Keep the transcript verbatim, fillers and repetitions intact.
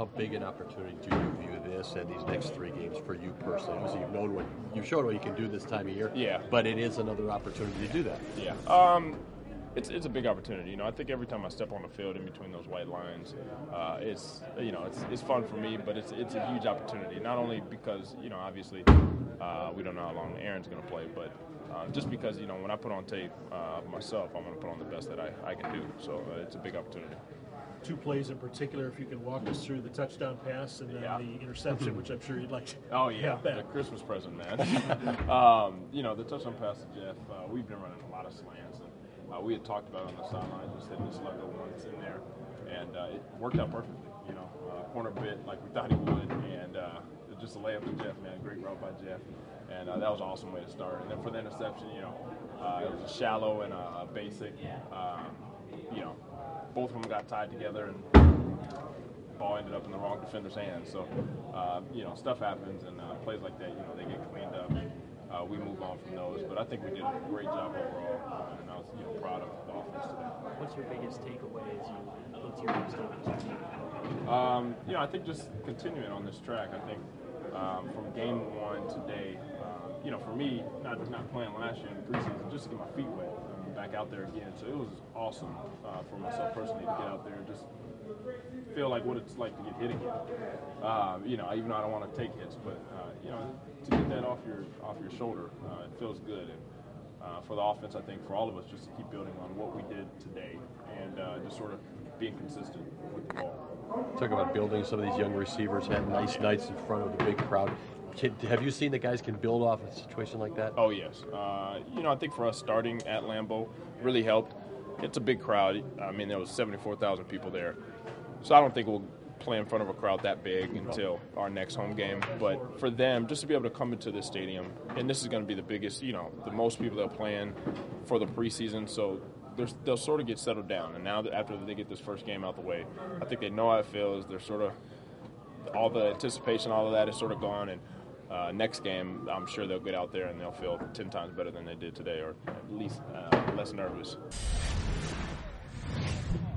how big an opportunity do you view this and these next three games for you personally? Obviously, you've known what you've shown what you can do this time of year. Yeah. But it is another opportunity to do that. Yeah. Um, it's it's a big opportunity. You know, I think every time I step on the field in between those white lines, uh, it's you know it's it's fun for me, but it's it's a huge opportunity. Not only because you know obviously uh, we don't know how long Aaron's going to play, but uh, just because you know when I put on tape uh, myself, I'm going to put on the best that I, I can do. So uh, it's a big opportunity. Two plays in particular, if you can walk us through the touchdown pass and then Yeah. the interception, which I'm sure you'd like to Oh yeah, have back. the Christmas present, man. um, you know the touchdown pass to Jeff. Uh, we've been running a lot of slants, and uh, we had talked about it on the sideline, just hitting this level once in there, and uh, it worked out perfectly. You know, uh, corner bit like we thought he would, and uh, just a layup to Jeff, man. Great route by Jeff, and uh, that was an awesome way to start. And then for the interception, you know, uh, it was a shallow and a, a basic. Um, you know, both of them got tied together, and ball ended up in the wrong defender's hands. So, uh, you know, stuff happens, and uh, plays like that, you know, they get cleaned up. Uh, we move on from those, but I think we did a great job overall, uh, and I was, you know, proud of the offense today. What's your biggest takeaway as you look to your next game? Um, you know, I think just continuing on this track. I think um, from game one today, um, you know, for me, not not playing last year in the preseason, just to get my feet wet, um, back out there again. So it was awesome uh, for myself personally to get out there and just feel like what it's like to get hit again. Um, you know, even though I don't want to take hits, but uh, you know, to get that off your off your shoulder, uh, it feels good. And uh, for the offense, I think for all of us, just to keep building on what we did today and uh, just sort of being consistent with the ball. Talk about building. Some of these young receivers had nice nights in front of the big crowd. Can, have you seen that guys can build off a situation like that? Oh, yes. Uh, you know, I think for us starting at Lambeau really helped. It's a big crowd. I mean, there was seventy-four thousand people there. So I don't think we'll play in front of a crowd that big until our next home game. But for them, just to be able to come into this stadium, and this is going to be the biggest, you know, the most people that are playing for the preseason. So they'll sort of get settled down. And now that after they get this first game out the way, I think they know how it feels. They're sort of – all the anticipation, all of that is sort of gone. And uh, next game, I'm sure they'll get out there and they'll feel ten times better than they did today, or at least uh, less nervous.